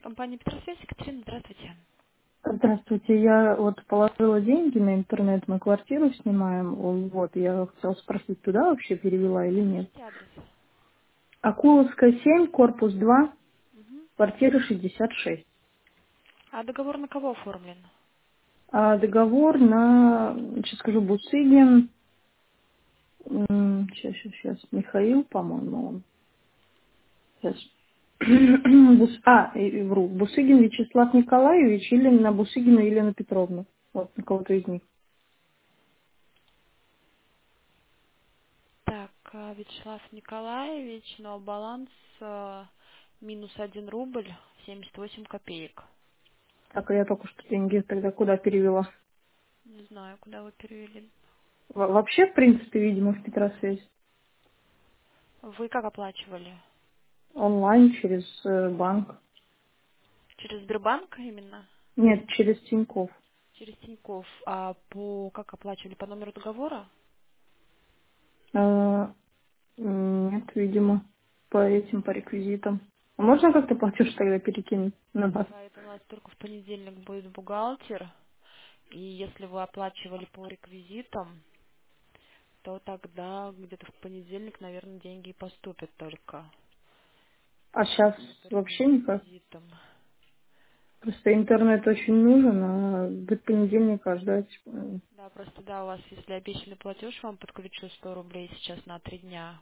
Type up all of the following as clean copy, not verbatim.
Компания Петросвязь, Екатерина, здравствуйте. Здравствуйте, я вот положила деньги на интернет, мы квартиру снимаем, вот, я хотела спросить, туда вообще перевела или нет? Скажите адрес. Акуловская 7, корпус 2, Мгм. квартира 66. А договор на кого оформлен? А договор на, сейчас скажу, Бусыгин, сейчас, Михаил, по-моему, он. Сейчас. Вру, Бусыгин Вячеслав Николаевич или на Бусыгина Елена Петровна, вот, на кого-то из них. Так, Вячеслав Николаевич, но баланс минус 1 рубль 78 копеек. Так, а я только что деньги тогда куда перевела? Не знаю, куда вы перевели. Вообще, в принципе, видимо, в Петросвязь. Вы как оплачивали? Онлайн, через банк. Через Сбербанк именно? Нет, через Тинькофф. Через Тинькофф. А по как оплачивали? По номеру договора? Э, Нет, видимо, по реквизитам. А можно как-то платеж тогда перекинуть на вас? Да, это у нас только в понедельник будет бухгалтер. И если вы оплачивали по реквизитам, то тогда где-то в понедельник, наверное, деньги и поступят только. А сейчас По вообще никак. реквизитам. Просто интернет очень нужен, а до понедельника ждать. Да, просто да, у вас, если обещанный платеж, вам подключу 100 рублей сейчас на 3 дня,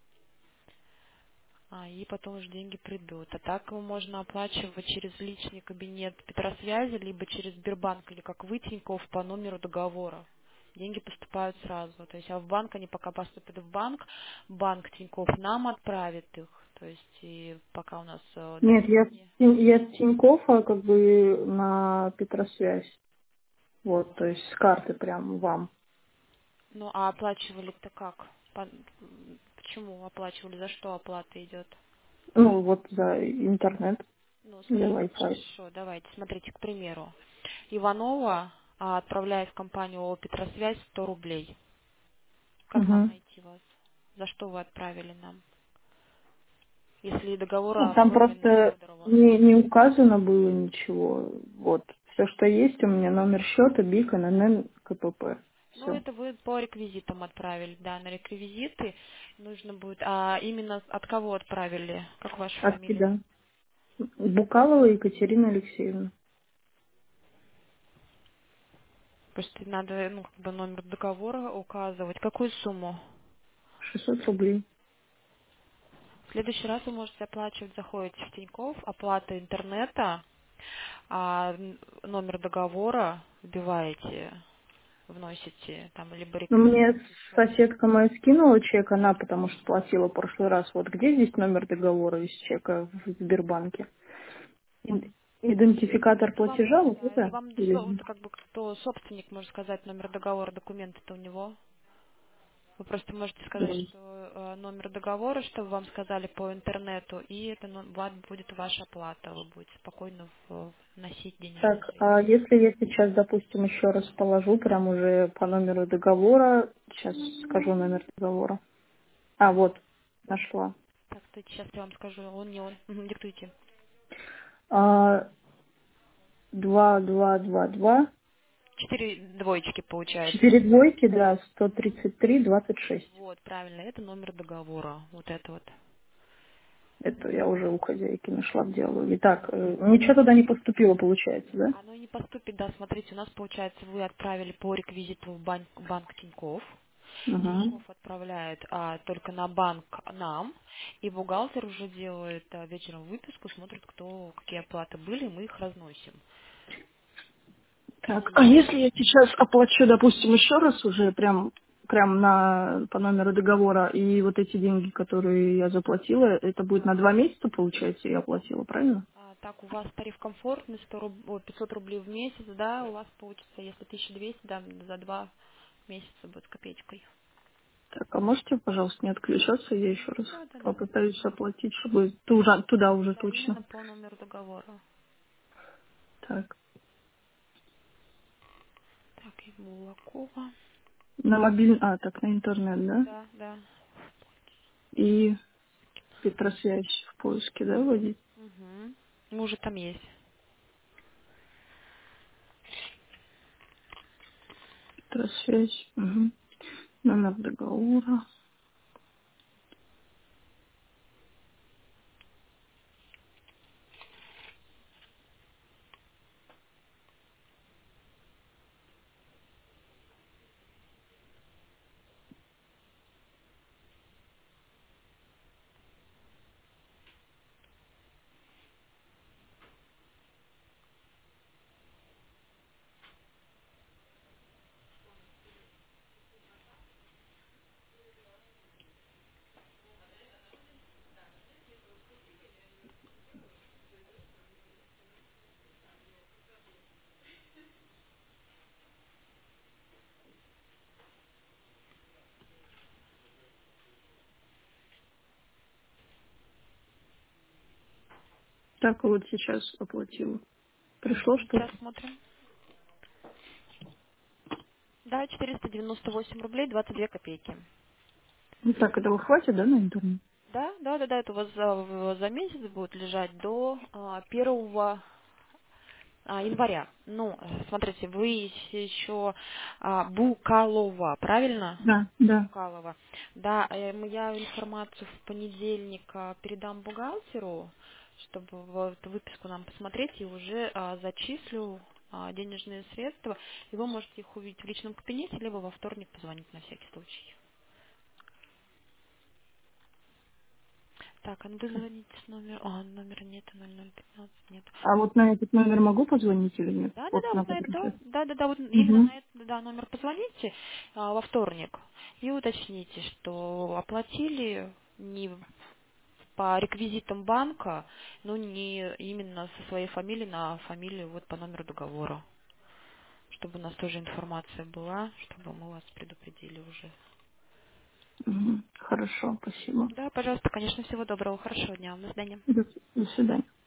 и потом уже деньги придут. А так его можно оплачивать через личный кабинет Петросвязи, либо через Сбербанк, или как вы, Тинькофф, по номеру договора. Деньги поступают сразу. То есть, а в банк они пока поступят в банк Тинькофф нам отправит их. То есть, и пока у нас Нет, деньги я, не... я с Тинькоффа как бы на Петросвязь. Вот, то есть с карты прям вам. Ну, а оплачивали-то как? Почему оплачивали? За что оплата идет? Ну, вот за интернет, Ну, за Wi-Fi. хорошо, давайте, смотрите, к примеру. Иванова отправляет в компанию ООО «Петросвязь» 100 рублей. Как нам Угу. найти вас? За что вы отправили нам? Если договор Ну, там оформлен на просто Федорова. не указано было ничего. Вот. Все, что есть, у меня номер счета, БИК, ННН, КПП. Ну, Все. это вы по реквизитам отправили, да, на реквизиты нужно будет. А именно от кого отправили? Как ваша От фамилия? тебя. Букалова Екатерина Алексеевна. Просто надо, ну, как бы номер договора указывать. Какую сумму? 600 рублей. В следующий раз вы можете оплачивать, заходите в Тинькофф, оплата интернета, номер договора вбиваете, вносите, там, либо Ну, мне реквизиты счет. соседка моя скинула чек, она потому что платила в прошлый раз. Вот где здесь номер договора из чека в Сбербанке? Идентификатор Это вам, платежа, вот да, это это? вам Или... как бы кто собственник, можно сказать, номер договора, документы-то у него. Вы просто можете сказать, что номер договора, чтобы вам сказали по интернету, и это будет ваша оплата. Вы будете спокойно вносить денежные Так, а средства. если я сейчас, допустим, еще раз положу, прям уже по номеру договора, сейчас скажу номер договора. А, вот, нашла. Так, стойте, сейчас я вам скажу, он не он. Мгм, диктуйте. А, 2222, 4 двоечки получается. 4 двойки, да, 133 26. Вот, правильно, это номер договора. Вот это вот. Это я уже у хозяйки нашла, делаю. Итак, ничего туда не поступило, получается, да? Оно не поступит, да, смотрите, у нас получается, вы отправили по реквизиту в банк Тинькофф. Угу. Тинькофф отправляет только на банк нам, и бухгалтер уже делает вечером выписку, смотрит, какие оплаты были, и мы их разносим. Так, а И если я сейчас оплачу, допустим, еще раз уже прям по номеру договора, и вот эти деньги, которые я заплатила, это будет на 2 месяца, получается, я оплатила, правильно? так у вас тариф комфортный, 500 рублей в месяц, да, у вас получится, если 1200, да, за 2 месяца будет с копеечкой. Так, а можете, пожалуйста, не отключаться, я еще раз Да, да, да. попытаюсь оплатить, чтобы туда уже Да, точно. именно по номеру договора. Так, Так, и Булакова. на мобильный, так, на интернет, да? Да, да. И Петросвязь в поиске, да, вводить? Угу. мы уже там есть. Связь. Угу. Номер договора. Так, вот сейчас оплатила. Пришло Сейчас что-то? смотрим. Да, 498 рублей 22 копейки. Ну так, этого хватит, да, на интернет? Да, это у вас за месяц будет лежать до 1 января. Ну, смотрите, вы еще Букалова, правильно? Да, да. Букалова. Да, я информацию в понедельник передам бухгалтеру, чтобы вот выписку нам посмотреть и уже зачислю денежные средства, и вы можете их увидеть в личном кабинете, либо во вторник позвонить на всякий случай. Так, а ну вы звоните с номера... номера нет, 0015 нет. А вот на этот номер могу позвонить или нет? Вот Да, на вот на который это, сейчас. да, вот именно Угу. на этот номер позвоните во вторник и уточните, что оплатили не по реквизитам банка, но не именно со своей фамилии на фамилию вот по номеру договора, чтобы у нас тоже информация была, чтобы мы вас предупредили уже. Угу. Хорошо, спасибо. Да, пожалуйста, конечно, всего доброго, хорошего дня, до свидания. До свидания.